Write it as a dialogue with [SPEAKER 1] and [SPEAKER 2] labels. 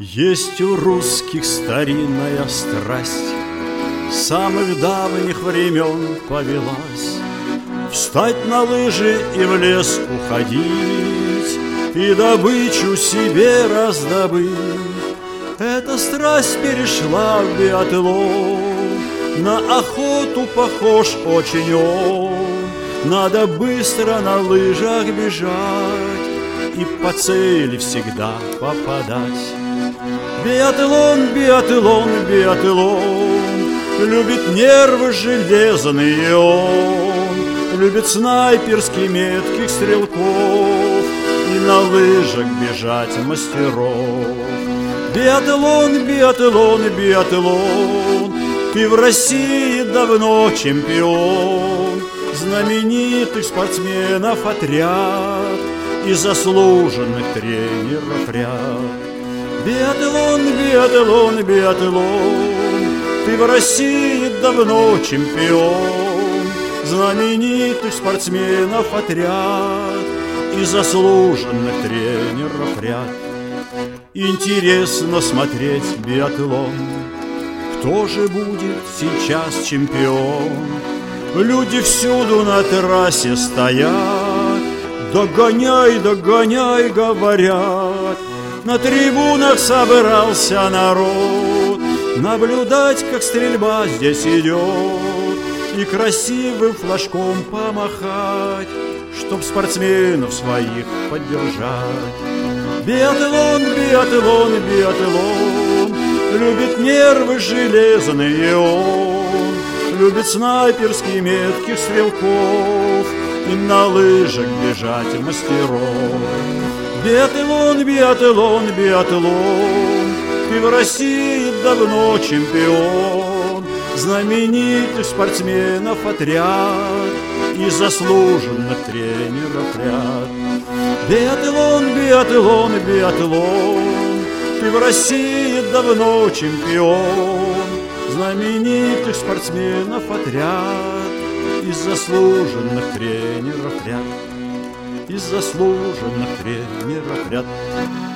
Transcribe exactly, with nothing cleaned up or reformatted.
[SPEAKER 1] Есть у русских старинная страсть, с самых давних времен повелась: встать на лыжи и в лес уходить, и добычу себе раздобыть. Эта страсть перешла в биатлон, на охоту похож очень он. Надо быстро на лыжах бежать и по цели всегда попадать. Биатлон, биатлон, биатлон, любит нервы железные он, любит снайперски метких стрелков и на лыжах бежать мастеров. Биатлон, биатлон, биатлон, ты в России давно чемпион, знаменитых спортсменов отряд и заслуженных тренеров ряд. Биатлон, биатлон, биатлон, ты в России давно чемпион, знаменитых спортсменов отряд и заслуженных тренеров ряд. Интересно смотреть биатлон, кто же будет сейчас чемпион? Люди всюду на трассе стоят, догоняй, догоняй, говорят. На трибунах собрался народ наблюдать, как стрельба здесь идет, и красивым флажком помахать, чтоб спортсменов своих поддержать. Биатлон, биатлон, биатлон, любит нервы железные он, любит снайперски метких стрелков и на лыжах бежать мастеров. Биатлон, биатлон, биатлон, ты в России давно чемпион, знаменитых спортсменов отряд и заслуженных тренеров ряд. Биатлон, биатлон, биатлон, ты в России давно чемпион, знаменитых спортсменов отряд и заслуженных тренеров ряд, и заслуженных тренеров ряд.